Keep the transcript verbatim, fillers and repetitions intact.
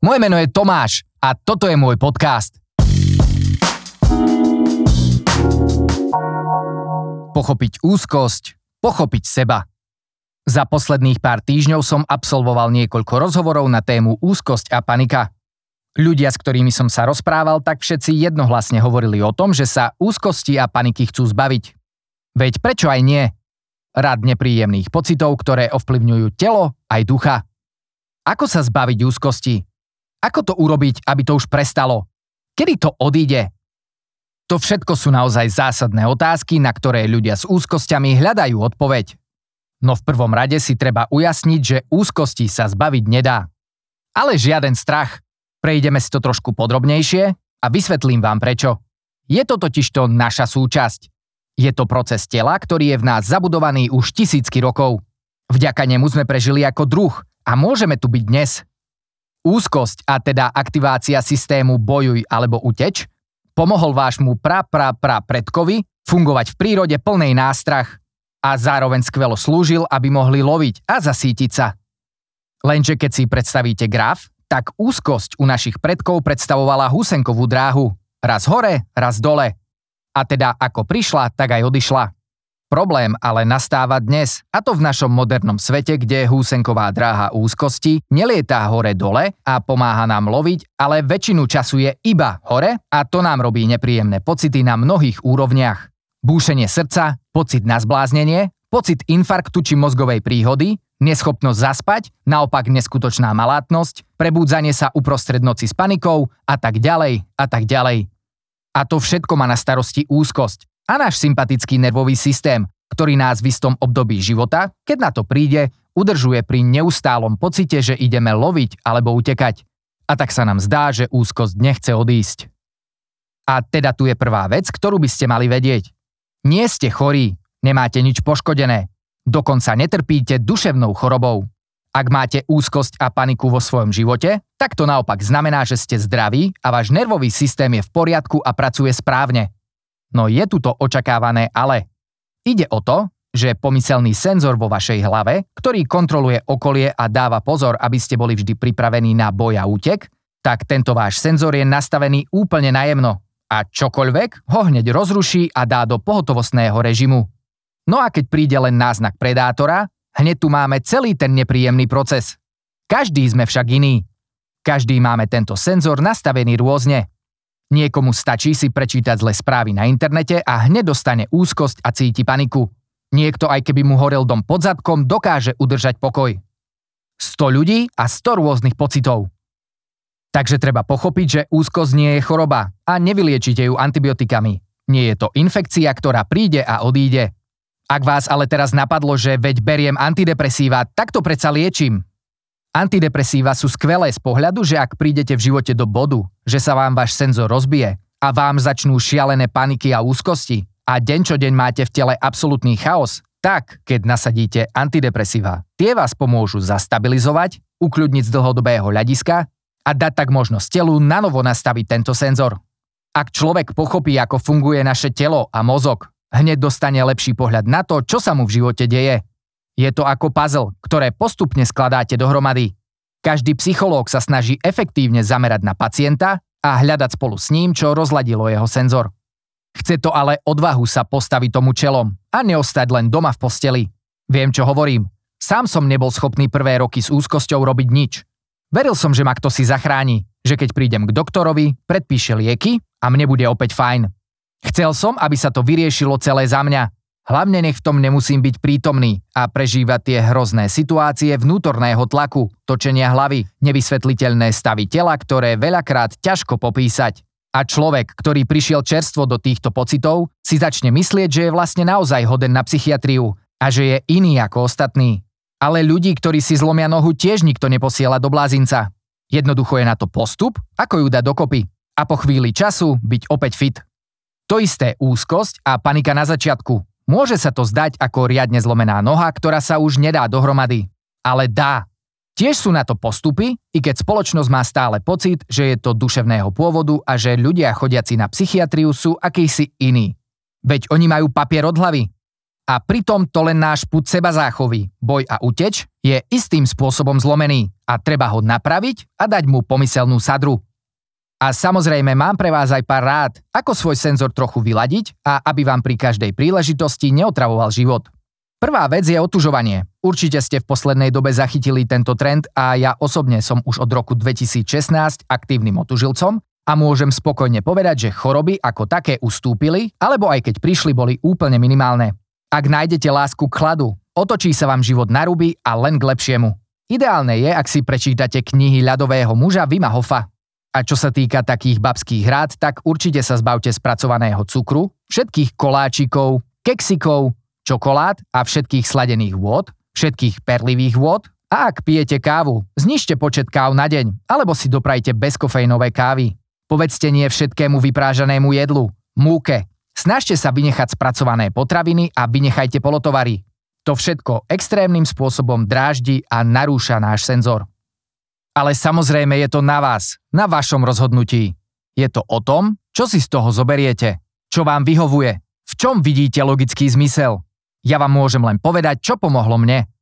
Moje meno je Tomáš a toto je môj podcast. Pochopiť úzkosť, pochopiť seba. Za posledných pár týždňov som absolvoval niekoľko rozhovorov na tému úzkosť a panika. Ľudia, s ktorými som sa rozprával, tak všetci jednohlasne hovorili o tom, že sa úzkosti a paniky chcú zbaviť. Veď prečo aj nie? Rad nepríjemných pocitov, ktoré ovplyvňujú telo aj ducha. Ako sa zbaviť úzkosti? Ako to urobiť, aby to už prestalo? Kedy to odíde? To všetko sú naozaj zásadné otázky, na ktoré ľudia s úzkosťami hľadajú odpoveď. No v prvom rade si treba ujasniť, že úzkosti sa zbaviť nedá. Ale žiaden strach. Prejdeme si to trošku podrobnejšie a vysvetlím vám prečo. Je to totižto naša súčasť. Je to proces tela, ktorý je v nás zabudovaný už tisícky rokov. Vďaka nemu sme prežili ako druh a môžeme tu byť dnes. Úzkosť, a teda aktivácia systému bojuj alebo uteč, pomohol vášmu pra pra pra predkovi fungovať v prírode plnej nástrah a zároveň skvelo slúžil, aby mohli loviť a zasítiť sa. Lenže keď si predstavíte graf, tak úzkosť u našich predkov predstavovala húsenkovú dráhu. Raz hore, raz dole. A teda ako prišla, tak aj odišla. Problém ale nastáva dnes, a to v našom modernom svete, kde húsenková dráha úzkosti nelietá hore-dole a pomáha nám loviť, ale väčšinu času je iba hore a to nám robí nepríjemné pocity na mnohých úrovniach. Búšenie srdca, pocit na zbláznenie, pocit infarktu či mozgovej príhody, neschopnosť zaspať, naopak neskutočná malátnosť, prebúdzanie sa uprostred noci s panikou a tak ďalej a tak ďalej. A to všetko má na starosti úzkosť a náš sympatický nervový systém, ktorý nás v istom období života, keď na to príde, udržuje pri neustálom pocite, že ideme loviť alebo utekať. A tak sa nám zdá, že úzkosť nechce odísť. A teda tu je prvá vec, ktorú by ste mali vedieť. Nie ste chorí, nemáte nič poškodené, dokonca netrpíte duševnou chorobou. Ak máte úzkosť a paniku vo svojom živote, tak to naopak znamená, že ste zdraví a váš nervový systém je v poriadku a pracuje správne. No je tu to očakávané ale. Ide o to, že pomyselný senzor vo vašej hlave, ktorý kontroluje okolie a dáva pozor, aby ste boli vždy pripravení na boj a útek, tak tento váš senzor je nastavený úplne najemno a čokoľvek ho hneď rozruší a dá do pohotovostného režimu. No a keď príde len náznak predátora, hneď tu máme celý ten nepríjemný proces. Každý sme však iný. Každý máme tento senzor nastavený rôzne. Niekomu stačí si prečítať zlé správy na internete a hneď dostane úzkosť a cíti paniku. Niekto, aj keby mu horel dom pod zadkom, dokáže udržať pokoj. sto ľudí a sto rôznych pocitov. Takže treba pochopiť, že úzkosť nie je choroba a nevyliečite ju antibiotikami. Nie je to infekcia, ktorá príde a odíde. Ak vás ale teraz napadlo, že veď beriem antidepresíva, tak to predsa liečím. Antidepresíva sú skvelé z pohľadu, že ak prídete v živote do bodu, že sa vám váš senzor rozbije a vám začnú šialené paniky a úzkosti a deň čo deň máte v tele absolútny chaos, tak keď nasadíte antidepresíva, tie vás pomôžu zastabilizovať, ukľudniť z dlhodobého hľadiska a dať tak možnosť telu nanovo nastaviť tento senzor. Ak človek pochopí, ako funguje naše telo a mozog, hneď dostane lepší pohľad na to, čo sa mu v živote deje. Je to ako puzzle, ktoré postupne skladáte dohromady. Každý psychológ sa snaží efektívne zamerať na pacienta a hľadať spolu s ním, čo rozladilo jeho senzor. Chce to ale odvahu sa postaviť tomu čelom a neostať len doma v posteli. Viem, čo hovorím. Sám som nebol schopný prvé roky s úzkosťou robiť nič. Veril som, že ma kto si zachráni, že keď prídem k doktorovi, predpíše lieky a mne bude opäť fajn. Chcel som, aby sa to vyriešilo celé za mňa. Hlavne nech v tom nemusím byť prítomný a prežívať tie hrozné situácie vnútorného tlaku, točenia hlavy, nevysvetliteľné stavy tela, ktoré veľakrát ťažko popísať. A človek, ktorý prišiel čerstvo do týchto pocitov, si začne myslieť, že je vlastne naozaj hoden na psychiatriu a že je iný ako ostatní. Ale ľudí, ktorí si zlomia nohu, tiež nikto neposiela do blázinca. Jednoducho je na to postup, ako ju dať dokopy. A po chvíli času byť opäť fit. To isté úzkosť a panika na začiatku. Môže sa to zdať ako riadne zlomená noha, ktorá sa už nedá dohromady. Ale dá. Tiež sú na to postupy, i keď spoločnosť má stále pocit, že je to duševného pôvodu a že ľudia chodiaci na psychiatriu sú akýsi iní. Veď oni majú papier od hlavy. A pritom to len náš pud sebazáchovy, boj a uteč, je istým spôsobom zlomený a treba ho napraviť a dať mu pomyselnú sadru. A samozrejme mám pre vás aj pár rád, ako svoj senzor trochu vyladiť a aby vám pri každej príležitosti neotravoval život. Prvá vec je otužovanie. Určite ste v poslednej dobe zachytili tento trend a ja osobne som už od roku dvetisícšestnásť aktívnym otužilcom a môžem spokojne povedať, že choroby ako také ustúpili, alebo aj keď prišli, boli úplne minimálne. Ak nájdete lásku k chladu, otočí sa vám život na ruby a len k lepšiemu. Ideálne je, ak si prečítate knihy ľadového muža Wima Hofa. A čo sa týka takých babských rád, tak určite sa zbavte spracovaného cukru, všetkých koláčikov, keksikov, čokolád a všetkých sladených vôd, všetkých perlivých vôd a ak pijete kávu, znižte počet káv na deň alebo si doprajte bezkofeínové kávy. Povedzte nie všetkému vyprážanému jedlu, múke. Snažte sa vynechať spracované potraviny a vynechajte polotovary. To všetko extrémnym spôsobom dráždi a narúša náš senzor. Ale samozrejme je to na vás, na vašom rozhodnutí. Je to o tom, čo si z toho zoberiete, čo vám vyhovuje, v čom vidíte logický zmysel. Ja vám môžem len povedať, čo pomohlo mne.